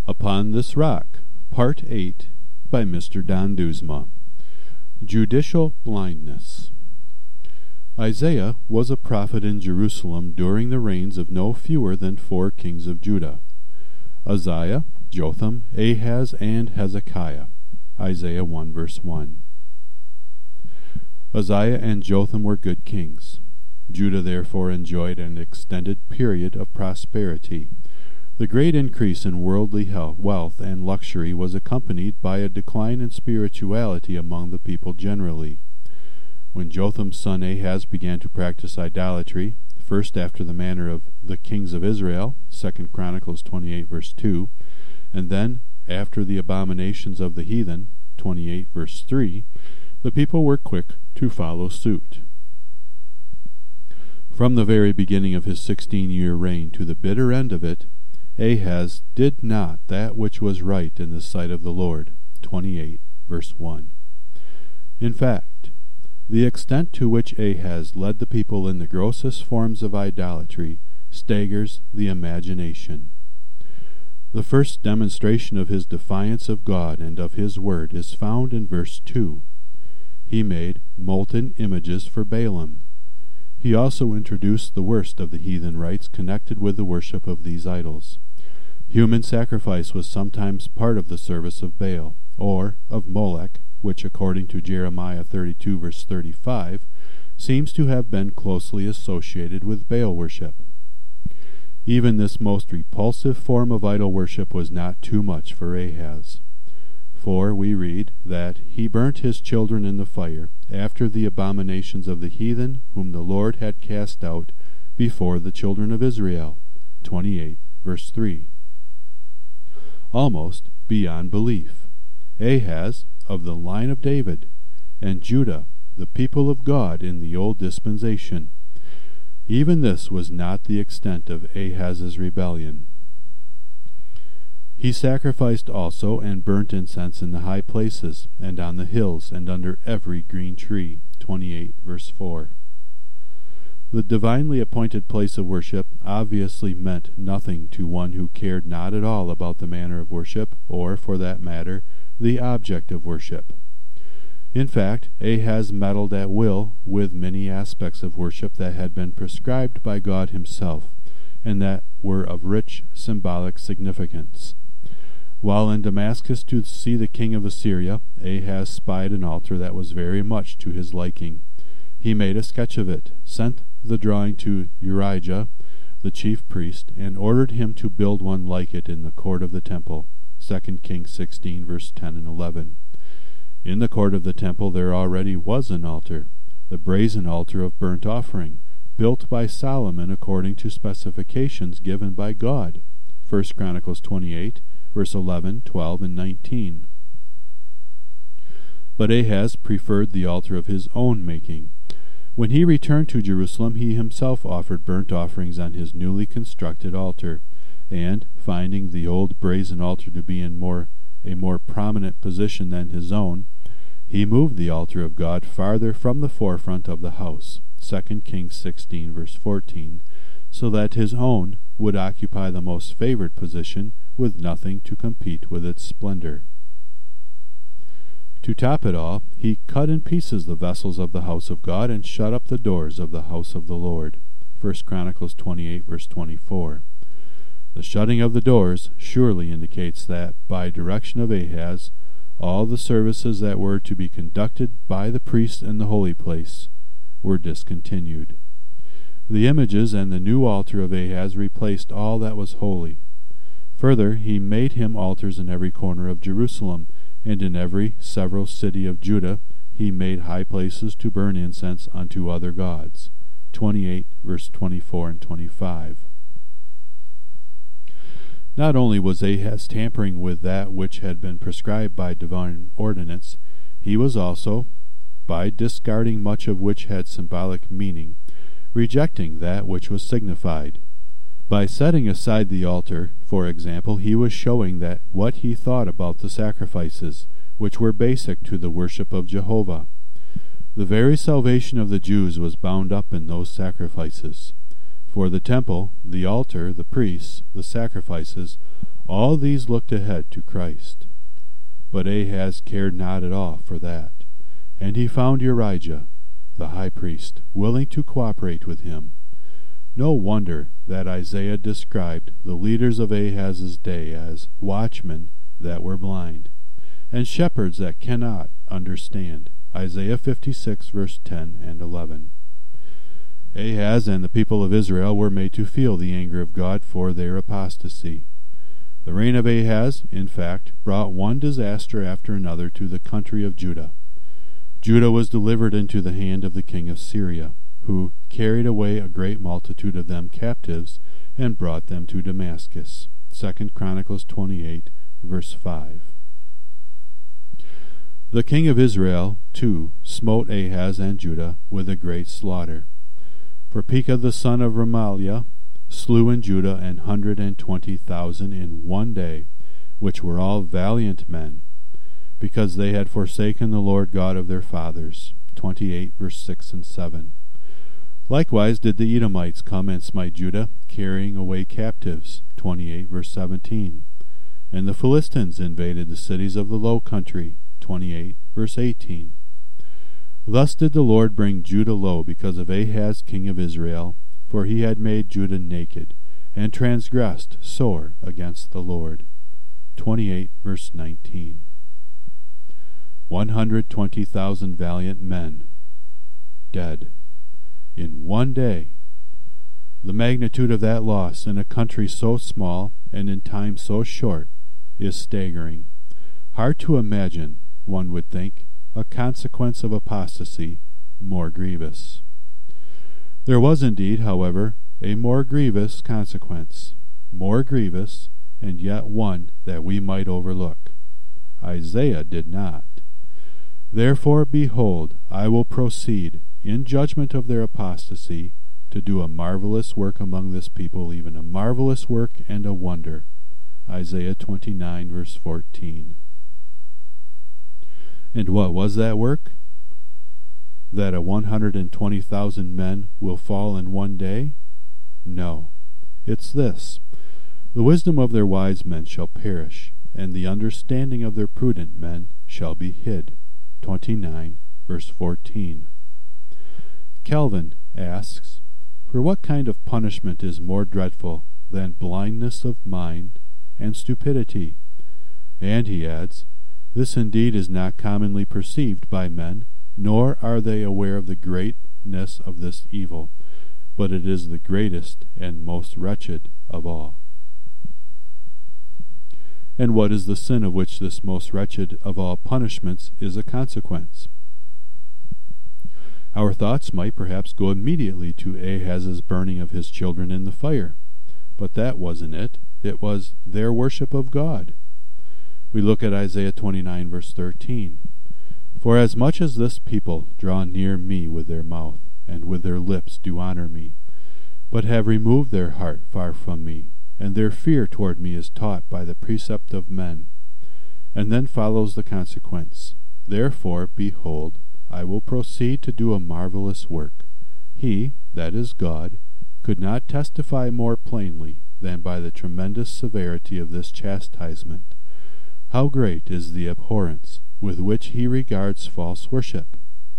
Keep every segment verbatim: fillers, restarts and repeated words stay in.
Upon This Rock, Part eight, by Mister Don Duzma. Judicial Blindness. Isaiah was a prophet in Jerusalem during the reigns of no fewer than four kings of Judah: Uzziah, Jotham, Ahaz, and Hezekiah. Isaiah one verse one. Uzziah and Jotham were good kings. Judah therefore enjoyed an extended period of prosperity. The great increase in worldly health, wealth and luxury was accompanied by a decline in spirituality among the people generally. When Jotham's son Ahaz began to practice idolatry, first after the manner of the kings of Israel, Second Chronicles twenty-eight verse two, and then after the abominations of the heathen, twenty-eight verse three, the people were quick to follow suit. From the very beginning of his sixteen-year reign to the bitter end of it, Ahaz did not that which was right in the sight of the Lord, twenty-eight verse one. In fact, the extent to which Ahaz led the people in the grossest forms of idolatry staggers the imagination. The first demonstration of his defiance of God and of his word is found in verse two. He made molten images for Balaam. He also introduced the worst of the heathen rites connected with the worship of these idols. Human sacrifice was sometimes part of the service of Baal, or of Molech, which, according to Jeremiah thirty-two verse thirty-five, seems to have been closely associated with Baal worship. Even this most repulsive form of idol worship was not too much for Ahaz. For we read that he burnt his children in the fire after the abominations of the heathen whom the Lord had cast out before the children of Israel, twenty-eight verse three. Almost beyond belief, Ahaz, of the line of David, and Judah, the people of God in the old dispensation. Even this was not the extent of Ahaz's rebellion. He sacrificed also and burnt incense in the high places, and on the hills, and under every green tree, twenty-eight verse four. The divinely appointed place of worship obviously meant nothing to one who cared not at all about the manner of worship, or, for that matter, the object of worship. In fact, Ahaz meddled at will with many aspects of worship that had been prescribed by God himself, and that were of rich symbolic significance. While in Damascus to see the king of Assyria, Ahaz spied an altar that was very much to his liking. He made a sketch of it, sent the drawing to Urijah, the chief priest, and ordered him to build one like it in the court of the temple, Second Kings sixteen verse ten and eleven. In the court of the temple there already was an altar, the brazen altar of burnt offering, built by Solomon according to specifications given by God, First Chronicles twenty-eight verse eleven, twelve, and nineteen. But Ahaz preferred the altar of his own making. When he returned to Jerusalem, he himself offered burnt offerings on his newly constructed altar, and, finding the old brazen altar to be in more a more prominent position than his own, he moved the altar of God farther from the forefront of the house, Second Kings sixteen verse fourteen, so that his own would occupy the most favored position, with nothing to compete with its splendor. To top it all, he cut in pieces the vessels of the house of God and shut up the doors of the house of the Lord, First Chronicles twenty-eight verse twenty-four. The shutting of the doors surely indicates that, by direction of Ahaz, all the services that were to be conducted by the priests in the holy place were discontinued. The images and the new altar of Ahaz replaced all that was holy. Further, he made him altars in every corner of Jerusalem, and in every several city of Judah he made high places to burn incense unto other gods, twenty-eight verse twenty-four and twenty-five. Not only was Ahaz tampering with that which had been prescribed by divine ordinance, he was also, by discarding much of which had symbolic meaning, rejecting that which was signified. By setting aside the altar, for example, he was showing that what he thought about the sacrifices, which were basic to the worship of Jehovah. The very salvation of the Jews was bound up in those sacrifices. For the temple, the altar, the priests, the sacrifices, All these looked ahead to Christ. But Ahaz cared not at all for that, and he found Urijah, the high priest, willing to cooperate with him. No wonder that Isaiah described the leaders of Ahaz's day as watchmen that were blind, and shepherds that cannot understand. Isaiah fifty-six, verse ten and eleven. Ahaz and the people of Israel were made to feel the anger of God for their apostasy. The reign of Ahaz, in fact, brought one disaster after another to the country of Judah. Judah was delivered into the hand of the king of Syria, who carried away a great multitude of them captives and brought them to Damascus. Second Chronicles twenty-eight, verse five. The king of Israel, too, smote Ahaz and Judah with a great slaughter. For Pekah the son of Remaliah slew in Judah an hundred and twenty thousand in one day, which were all valiant men, because they had forsaken the Lord God of their fathers. twenty-eight, verse six and seven. Likewise did the Edomites come and smite Judah, carrying away captives. twenty-eight, verse seventeen. And the Philistines invaded the cities of the low country. twenty-eight, verse eighteen. Thus did the Lord bring Judah low because of Ahaz king of Israel, for he had made Judah naked, and transgressed sore against the Lord. twenty-eight, verse nineteen. One hundred twenty thousand valiant men dead in one day. The magnitude of that loss in a country so small and in time so short is staggering. Hard to imagine, one would think, a consequence of apostasy more grievous. There was indeed, however, a more grievous consequence, more grievous, and yet one that we might overlook. Isaiah did not. Therefore, behold, I will proceed, in judgment of their apostasy, to do a marvelous work among this people, even a marvelous work and a wonder. Isaiah twenty-nine, verse fourteen. And what was that work? That a one hundred and twenty thousand men will fall in one day? No. It's this: the wisdom of their wise men shall perish, and the understanding of their prudent men shall be hid. twenty-nine, verse fourteen. Calvin asks, for what kind of punishment is more dreadful than blindness of mind and stupidity? And he adds, this indeed is not commonly perceived by men, nor are they aware of the greatness of this evil, but it is the greatest and most wretched of all. And what is the sin of which this most wretched of all punishments is a consequence? Our thoughts might perhaps go immediately to Ahaz's burning of his children in the fire, but that wasn't it. It was their worship of God. We look at Isaiah twenty-nine, verse thirteen. For as much as this people draw near me with their mouth, and with their lips do honor me, but have removed their heart far from me, and their fear toward me is taught by the precept of men. And then follows the consequence. Therefore, behold, I will proceed to do a marvelous work. He, that is God, could not testify more plainly than by the tremendous severity of this chastisement. How great is the abhorrence with which he regards false worship!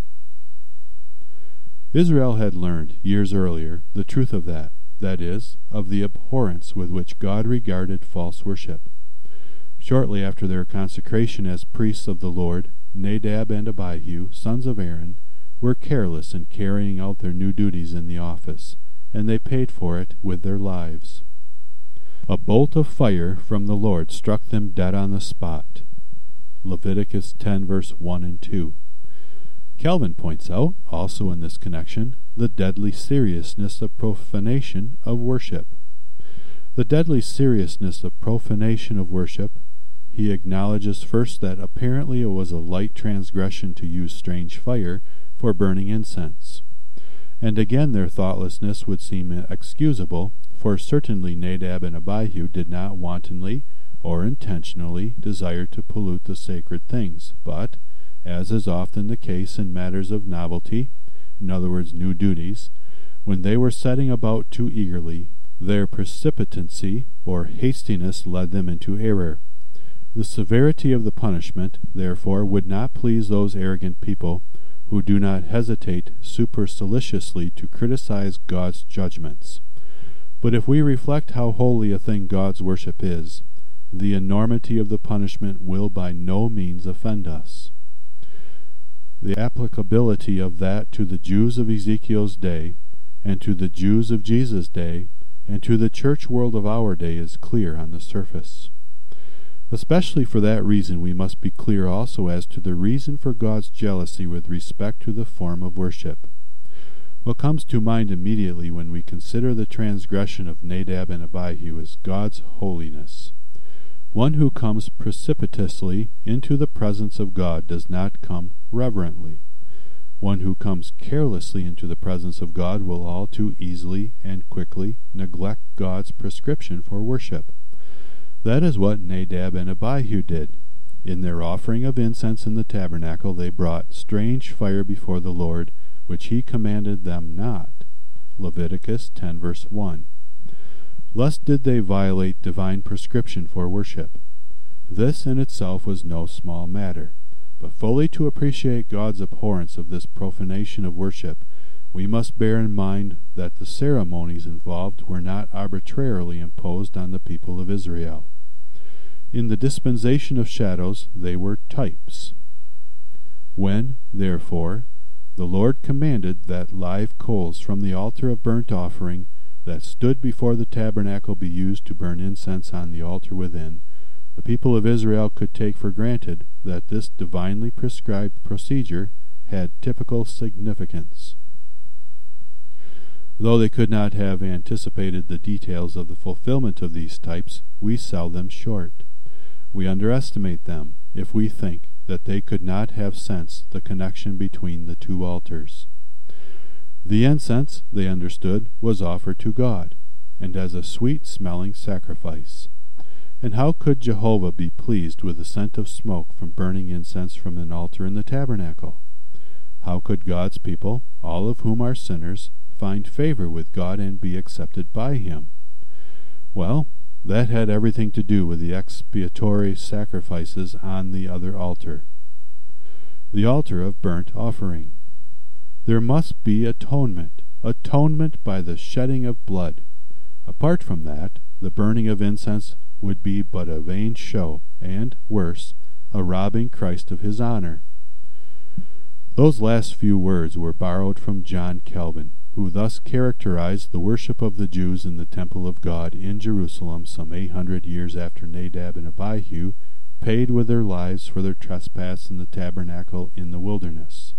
Israel had learned years earlier the truth of that, that is, of the abhorrence with which God regarded false worship. Shortly after their consecration as priests of the Lord, Nadab and Abihu, sons of Aaron, were careless in carrying out their new duties in the office, and they paid for it with their lives. A bolt of fire from the Lord struck them dead on the spot. Leviticus ten, verse one and two. Calvin points out, also in this connection, the deadly seriousness of profanation of worship. The deadly seriousness of profanation of worship. He acknowledges first that apparently it was a light transgression to use strange fire for burning incense. And again their thoughtlessness would seem excusable, for certainly Nadab and Abihu did not wantonly or intentionally desire to pollute the sacred things, but, as is often the case in matters of novelty, in other words new duties, when they were setting about too eagerly, Their precipitancy or hastiness led them into error. The severity of the punishment, therefore, would not please those arrogant people who do not hesitate superciliously to criticize God's judgments. But if we reflect how holy a thing God's worship is, the enormity of the punishment will by no means offend us. The applicability of that to the Jews of Ezekiel's day, and to the Jews of Jesus' day, and to the church world of our day is clear on the surface. Especially for that reason we must be clear also as to the reason for God's jealousy with respect to the form of worship. What comes to mind immediately when we consider the transgression of Nadab and Abihu is God's holiness. One who comes precipitously into the presence of God does not come reverently. One who comes carelessly into the presence of God will all too easily and quickly neglect God's prescription for worship. That is what Nadab and Abihu did. In their offering of incense in the tabernacle they brought strange fire before the Lord, which he commanded them not. Leviticus ten verse one. Thus did they violate divine prescription for worship. This in itself was no small matter, but fully to appreciate God's abhorrence of this profanation of worship, we must bear in mind that the ceremonies involved were not arbitrarily imposed on the people of Israel. In the dispensation of shadows they were types. When, therefore, the Lord commanded that live coals from the altar of burnt offering that stood before the tabernacle be used to burn incense on the altar within, the people of Israel could take for granted that this divinely prescribed procedure had typical significance. Though they could not have anticipated the details of the fulfillment of these types, we sell them short. We underestimate them if we think that they could not have sensed the connection between the two altars. The incense, they understood, was offered to God, and as a sweet-smelling sacrifice. And how could Jehovah be pleased with the scent of smoke from burning incense from an altar in the tabernacle? How could God's people, all of whom are sinners, find favor with God and be accepted by him? Well, that had everything to do with the expiatory sacrifices on the other altar, the altar of burnt offering. There must be atonement, atonement by the shedding of blood. Apart from that, the burning of incense would be but a vain show, and, worse, a robbing Christ of his honor. Those last few words were borrowed from John Calvin, who thus characterized the worship of the Jews in the temple of God in Jerusalem some eight hundred years after Nadab and Abihu paid with their lives for their trespass in the tabernacle in the wilderness.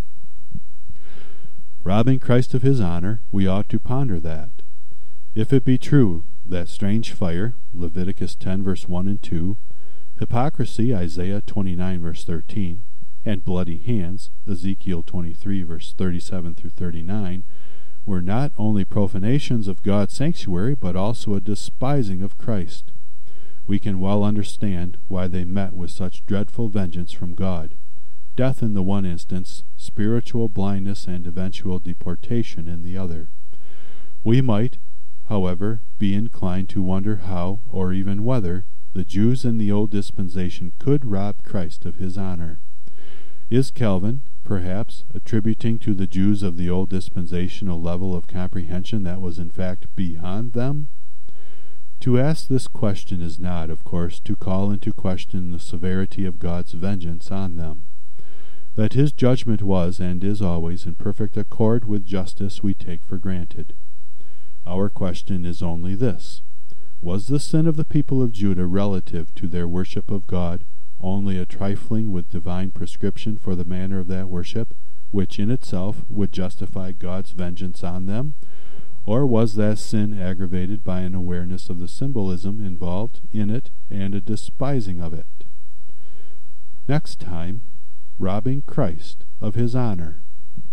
Robbing Christ of his honor, we ought to ponder that. If it be true that strange fire, Leviticus ten verse one and two, hypocrisy, Isaiah twenty-nine verse thirteen, and bloody hands, Ezekiel twenty-three verse thirty-seven through thirty-nine, were not only profanations of God's sanctuary, but also a despising of Christ, we can well understand why they met with such dreadful vengeance from God. Death in the one instance, spiritual blindness and eventual deportation in the other. We might, however, be inclined to wonder how, or even whether, the Jews in the old dispensation could rob Christ of his honor. Is Calvin, perhaps, attributing to the Jews of the old dispensation a level of comprehension that was in fact beyond them? To ask this question is not, of course, to call into question the severity of God's vengeance on them. That his judgment was and is always in perfect accord with justice we take for granted. Our question is only this: was the sin of the people of Judah relative to their worship of God only a trifling with divine prescription for the manner of that worship, which in itself would justify God's vengeance on them? Or was that sin aggravated by an awareness of the symbolism involved in it and a despising of it? Next time, robbing Christ of his honor.